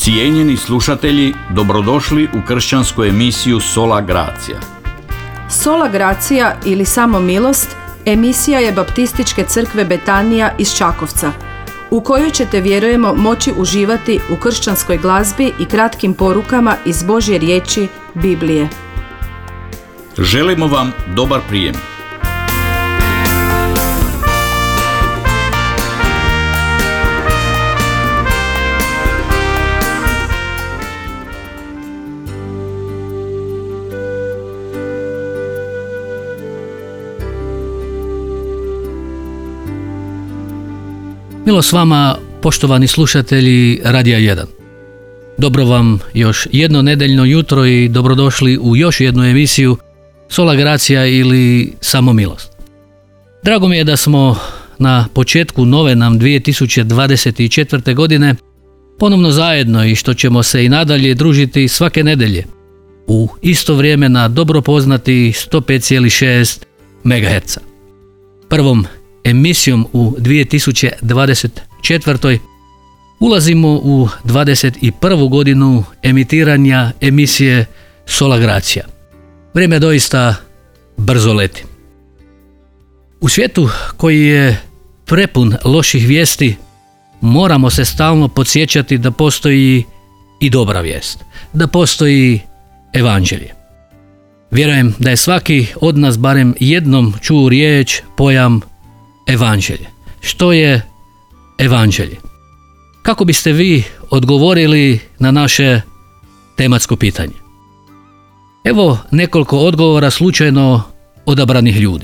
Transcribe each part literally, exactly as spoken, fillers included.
Cijenjeni slušatelji, dobrodošli u kršćansku emisiju Sola Gracia. Sola Gracia ili Samo milost emisija je Baptističke crkve Betanija iz Čakovca, u kojoj ćete, vjerujemo, moći uživati u kršćanskoj glazbi i kratkim porukama iz Božje riječi, Biblije. Želimo vam dobar prijem. Milo s vama, poštovani slušatelji Radija jedan. Dobro vam još jedno nedeljno jutro i dobrodošli u još jednu emisiju Sola Gracia ili Samo milost. Drago mi je da smo na početku nove nam dvije tisuće dvadeset četvrte. godine ponovno zajedno i što ćemo se i nadalje družiti svake nedelje u isto vrijeme na dobro poznati sto pet zarez šest megaherca. Prvom emisijom u dvije tisuće dvadeset četvrtoj. ulazimo u dvadeset prvu godinu emitiranja emisije Sola Gracia. Vrijeme doista brzo leti. U svijetu koji je prepun loših vijesti, moramo se stalno podsjećati da postoji i dobra vijest, da postoji evanđelje. Vjerujem da je svaki od nas barem jednom čuo riječ, pojam evanđelje. Što je evanđelje? Kako biste vi odgovorili na naše tematsko pitanje? Evo nekoliko odgovora slučajno odabranih ljudi.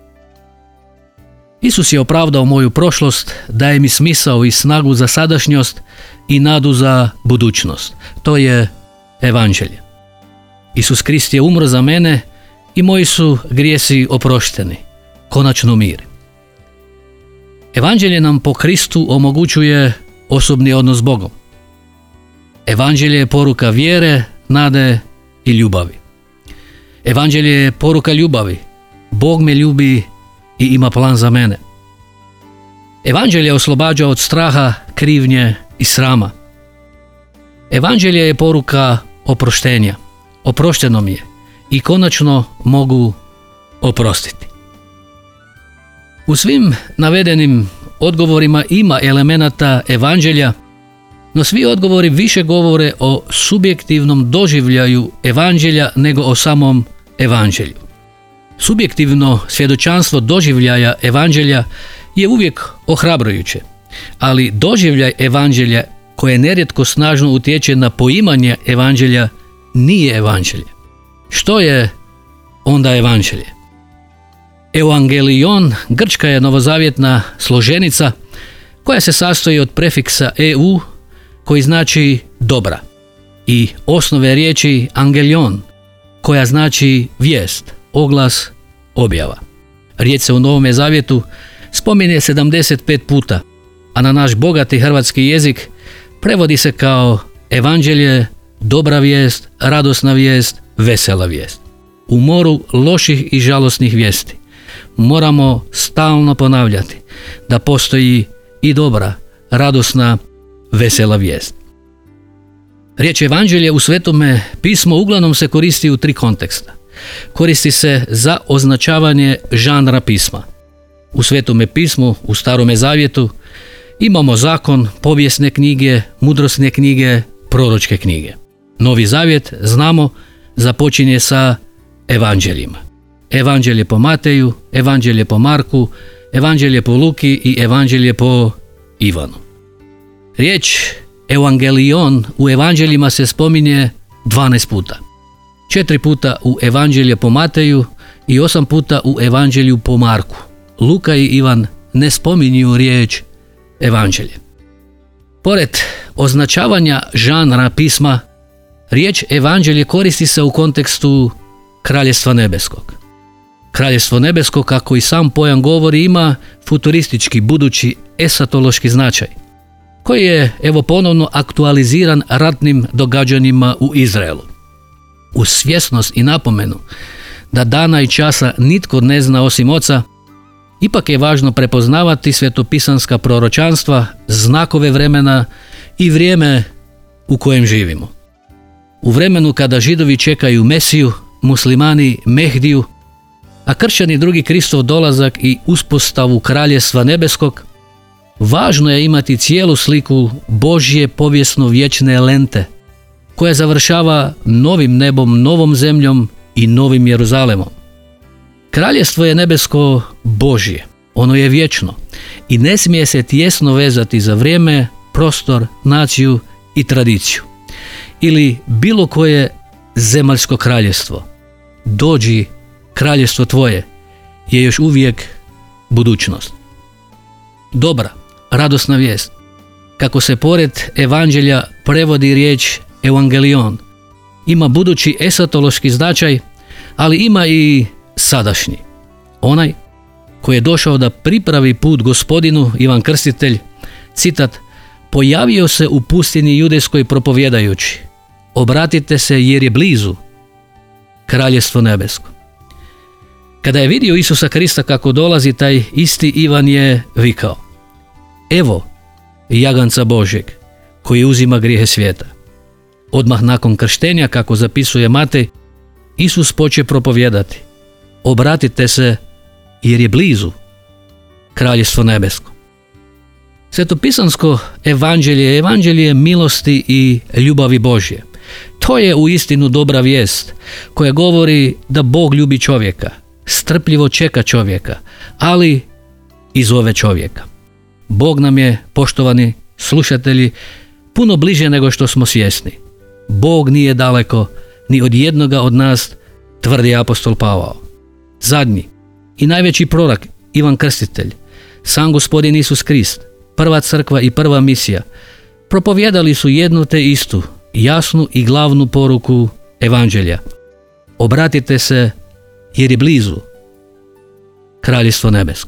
Isus je opravdao moju prošlost, daje mi smisao i snagu za sadašnjost i nadu za budućnost. To je evanđelje. Isus Krist je umro za mene i moji su grijesi oprošteni. Konačno mir. Evanđelje nam po Kristu omogućuje osobni odnos s Bogom. Evanđelje je poruka vjere, nade i ljubavi. Evanđelje je poruka ljubavi. Bog me ljubi i ima plan za mene. Evanđelje oslobađa od straha, krivnje i srama. Evanđelje je poruka oproštenja. Oprošteno mi je i konačno mogu oprostiti. U svim navedenim odgovorima ima elemenata evanđelja, no svi odgovori više govore o subjektivnom doživljaju evanđelja nego o samom evanđelju. Subjektivno svjedočanstvo doživljaja evanđelja je uvijek ohrabrujuće, ali doživljaj evanđelja koje nerijetko snažno utječe na poimanje evanđelja nije evanđelje. Što je onda evanđelje? Evangelion, grčka je novozavjetna složenica koja se sastoji od prefiksa eu koji znači dobra i osnove riječi angelion koja znači vijest, oglas, objava. Riječ se u Novome zavjetu spominje sedamdeset pet puta, a na naš bogati hrvatski jezik prevodi se kao evanđelje, dobra vijest, radosna vijest, vesela vijest. U moru loših i žalosnih vijesti moramo stalno ponavljati da postoji i dobra, radosna, vesela vijest. Riječ evanđelje u Svetome pismu uglavnom se koristi u tri konteksta. Koristi se za označavanje žanra pisma. U Svetome pismu, u Starome zavjetu, imamo zakon, povijesne knjige, mudrosne knjige, proročke knjige. Novi zavjet, znamo, započinje sa evanđeljima. Evanđelje po Mateju, evanđelje po Marku, evanđelje po Luki i evanđelje po Ivanu. Riječ evangelion u evanđeljima se spominje dvanaest puta. Četiri puta u evanđelje po Mateju i osam puta u evanđelju po Marku. Luka i Ivan ne spominju riječ evanđelje. Pored označavanja žanra pisma, riječ evanđelje koristi se u kontekstu Kraljestva nebeskog. Kraljestvo nebesko, kako i sam pojam govori, ima futuristički, budući, esatološki značaj, koji je evo ponovno aktualiziran ratnim događanjima u Izraelu. Uz svjesnost i napomenu da dana i časa nitko ne zna osim Oca, ipak je važno prepoznavati svetopisanska proročanstva, znakove vremena i vrijeme u kojem živimo. U vremenu kada Židovi čekaju Mesiju, muslimani Mehdiju, a kršćani drugi Kristov dolazak i uspostavu Kraljestva nebeskog, važno je imati cijelu sliku Božje povijesno vječne lente, koja završava novim nebom, novom zemljom i novim Jeruzalemom. Kraljestvo je nebesko Božje, ono je vječno i ne smije se tijesno vezati za vrijeme, prostor, naciju i tradiciju ili bilo koje zemaljsko kraljestvo. Dođi, kraljestvo tvoje je još uvijek budućnost. Dobra, radosna vijest, kako se pored evanđelja prevodi riječ evangelion, ima budući esatološki značaj, ali ima i sadašnji. Onaj koji je došao da pripravi put Gospodinu, Ivan Krstitelj, citat, pojavio se u pustinji judejskoj propovjedajući, obratite se jer je blizu Kraljestvo nebesko. Kada je vidio Isusa Krista kako dolazi, taj isti Ivan je vikao, evo jaganca Božjeg koji uzima grijehe svijeta. Odmah nakon krštenja, kako zapisuje Matej, Isus poče propovijedati, obratite se jer je blizu Kraljestvo nebesko. Svetopisansko evanđelje je evanđelje milosti i ljubavi Božje. To je uistinu dobra vijest koja govori da Bog ljubi čovjeka, strpljivo čeka čovjeka, ali i zove čovjeka. Bog nam je, poštovani slušatelji, puno bliže nego što smo svjesni. Bog nije daleko ni od jednoga od nas, tvrdi apostol Pavao. Zadnji i najveći prorok Ivan Krstitelj, sam Gospodin Isus Krist, prva crkva i prva misija, propovijedali su jednu te istu, jasnu i glavnu poruku evanđelja. Obratite se jer je blizu Kraljestvo nebesko.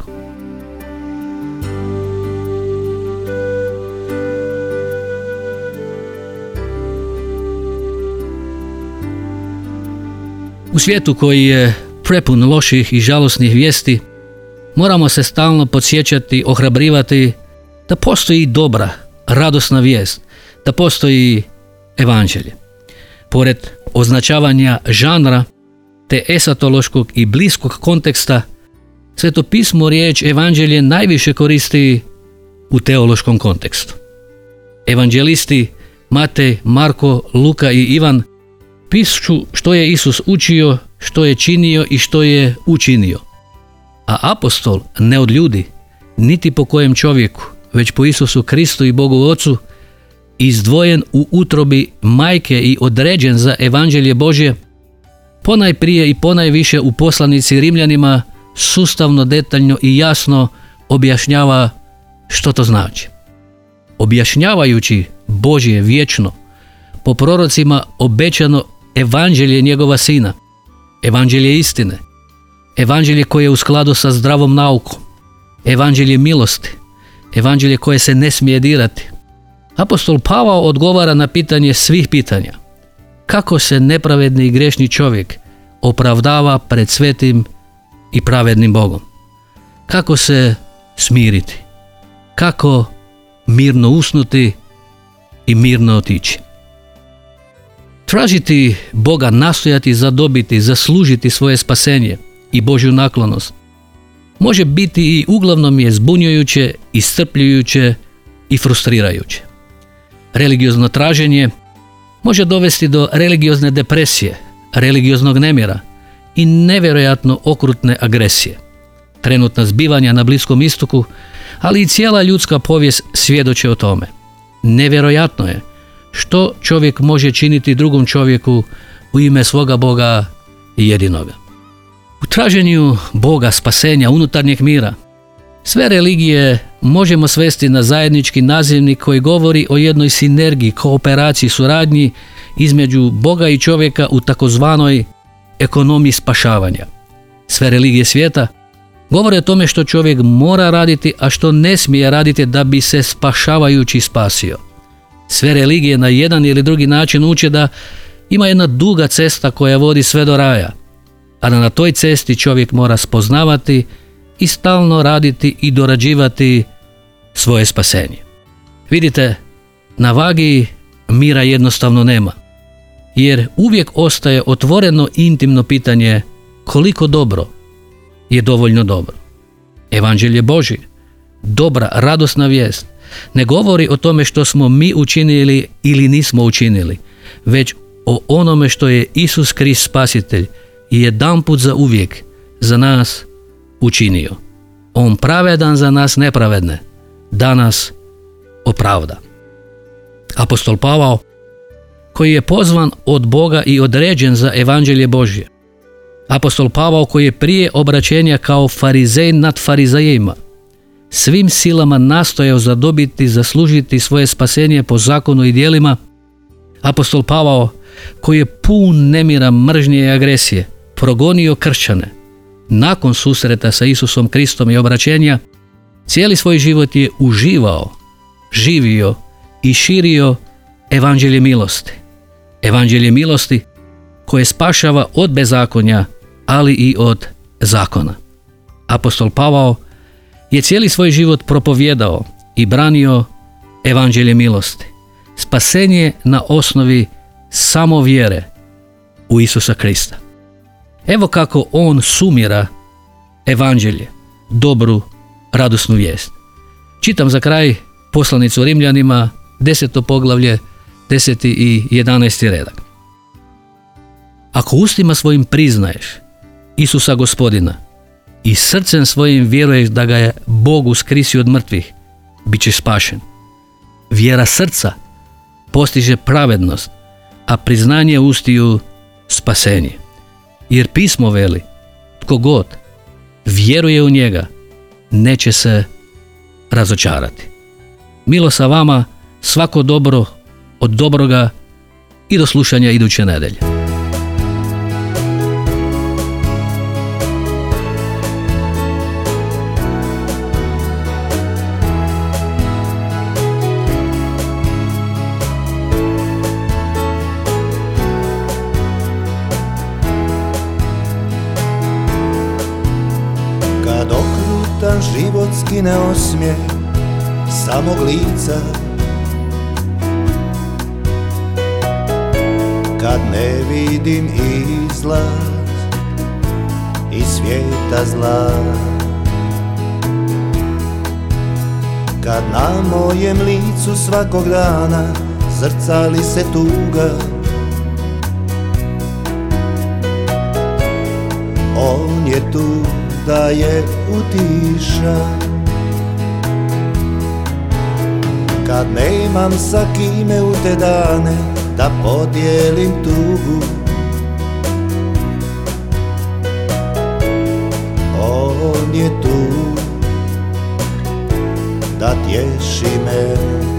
U svijetu koji je prepun loših i žalosnih vijesti, moramo se stalno podsjećati, ohrabrivati da postoji dobra, radosna vijest, da postoji evanđelje. Pored označavanja žanra te esatološkog i bliskog konteksta, Sveto pismo riječ evanđelje najviše koristi u teološkom kontekstu. Evanđelisti Matej, Marko, Luka i Ivan pišu što je Isus učio, što je činio i što je učinio. A apostol ne od ljudi, niti po kojem čovjeku, već po Isusu Kristu i Bogu Ocu, izdvojen u utrobi majke i određen za evanđelje Božje, ponajprije i ponajviše u poslanici Rimljanima sustavno, detaljno i jasno objašnjava što to znači. Objašnjavajući Božje vječno, po prorocima obećano evanđelje njegova sina, evanđelje istine, evanđelje koje je u skladu sa zdravom naukom, evanđelje milosti, evanđelje koje se ne smije dirati. Apostol Pavao odgovara na pitanje svih pitanja. Kako se nepravedni i grešni čovjek opravdava pred svetim i pravednim Bogom? Kako se smiriti? Kako mirno usnuti i mirno otići? Tražiti Boga, nastojati zadobiti, zaslužiti svoje spasenje i Božju naklonost može biti i uglavnom je zbunjujuće, iscrpljujuće i frustrirajuće. Religiozno traženje može dovesti do religiozne depresije, religioznog nemira i nevjerojatno okrutne agresije. Trenutna zbivanja na Bliskom istoku, ali i cijela ljudska povijest svjedoče o tome. Nevjerojatno je što čovjek može činiti drugom čovjeku u ime svoga Boga i jedinoga. U traženju Boga, spasenja, unutarnjeg mira, sve religije možemo svesti na zajednički nazivnik koji govori o jednoj sinergiji, kooperaciji, suradnji između Boga i čovjeka u takozvanoj ekonomiji spašavanja. Sve religije svijeta govore o tome što čovjek mora raditi, a što ne smije raditi da bi se spašavajući spasio. Sve religije na jedan ili drugi način uče da ima jedna duga cesta koja vodi sve do raja, a da na toj cesti čovjek mora spoznavati i stalno raditi i dorađivati svoje spasenje. Vidite, na vagi mira jednostavno nema. Jer uvijek ostaje otvoreno intimno pitanje koliko dobro je dovoljno dobro. Evanđelje Božje, dobra, radosna vijest, ne govori o tome što smo mi učinili ili nismo učinili, već o onome što je Isus Krist Spasitelj i jedanput za uvijek za nas učinio. On pravedan za nas nepravedne, da nas opravda. Apostol Pavao, koji je pozvan od Boga i određen za Evanđelje Božje. Apostol Pavao, koji je prije obraćenja kao farizej nad farizejima svim silama nastojao zadobiti, zaslužiti svoje spasenje po zakonu i djelima. Apostol Pavao, koji je pun nemira, mržnje i agresije, progonio kršćane. Nakon susreta sa Isusom Kristom i obraćenja, cijeli svoj život je uživao, živio i širio Evanđelje milosti. Evanđelje milosti koje spašava od bezakonja, ali i od zakona. Apostol Pavao je cijeli svoj život propovjedao i branio Evanđelje milosti. Spasenje na osnovi samo vjere u Isusa Krista. Evo kako on sumira Evanđelje, dobru, radosnu vijest. Čitam za kraj poslanicu Rimljanima, deseto poglavlje, deseti i jedanaesti redak. Ako ustima svojim priznaješ Isusa Gospodina i srcem svojim vjeruješ da ga je Bog uskrisio od mrtvih, bit ćeš spašen. Vjera srca postiže pravednost, a priznanje ustiju spasenje. Jer pismo veli, tko god vjeruje u njega, neće se razočarati. Milo sa vama, svako dobro od dobroga i do slušanja iduće nedelje. Kad okrutan život skine osmijeh samog lica, kad ne vidim izlaz iz svijeta zla, kad na mojem licu svakog dana zrcali se tuga, on je tu da je utiša. Kad nemam sa kime u te dane da podijelim tugu, on je tu da tješi me.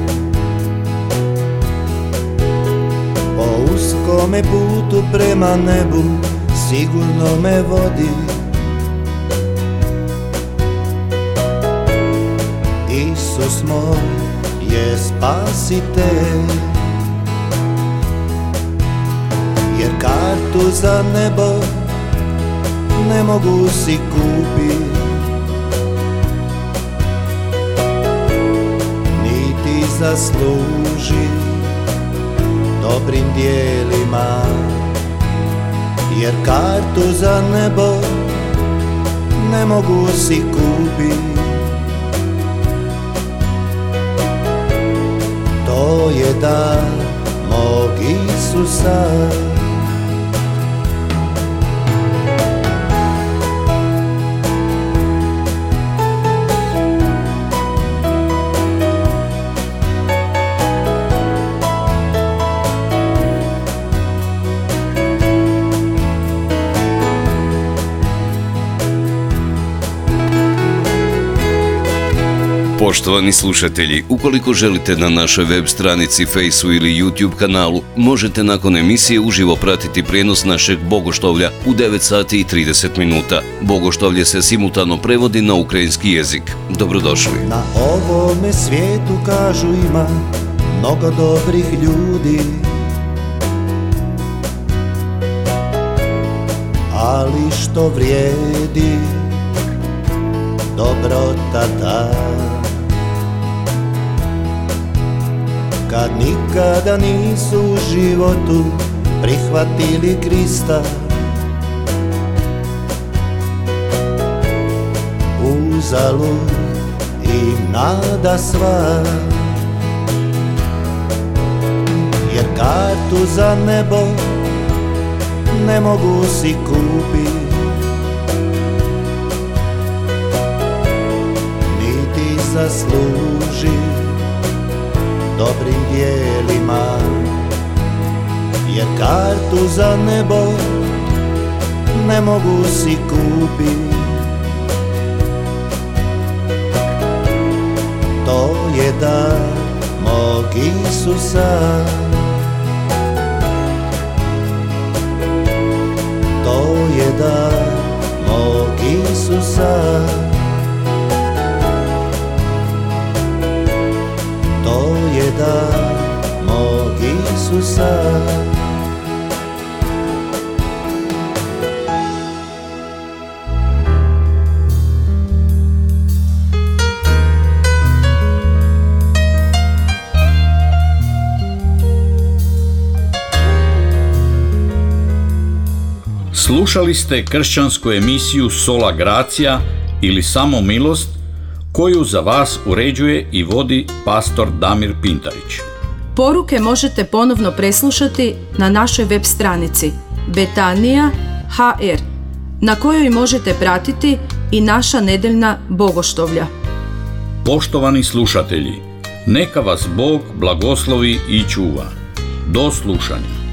Po uskome putu prema nebu sigurno me vodi. Isus moj je spasitelj, jer kartu za nebo ne mogu si kupit, niti zasluži dobrim dijelima, jer kartu za nebo ne mogu si kupit. To je dar mog Isusa. Poštovani slušatelji, ukoliko želite na našoj web stranici, Fejsu ili YouTube kanalu, možete nakon emisije uživo pratiti prijenos našeg bogoštovlja u devet sati i trideset minuta. Bogoštovlje se simultano prevodi na ukrajinski jezik. Dobrodošli. Na ovome svijetu kažu ima mnogo dobrih ljudi, ali što vrijedi dobrota ta? kad nikada nisu u životu prihvatili Krista. Uzalud im nada sva, jer kartu za nebo ne mogu si kupit, niti zasluži dobrim dijelima, jer kartu za nebo ne mogu si kupit. To je dar mog Isusa, to je dar mog Isusa, to je dar mog Isusa. Slušali ste kršćansku emisiju Sola Gracia ili Samo milost, koju za vas uređuje i vodi pastor Damir Pintarić. Poruke možete ponovno preslušati na našoj web stranici Betanija ha er, na kojoj možete pratiti i naša nedeljna bogoštovlja. Poštovani slušatelji, neka vas Bog blagoslovi i čuva. Do slušanja.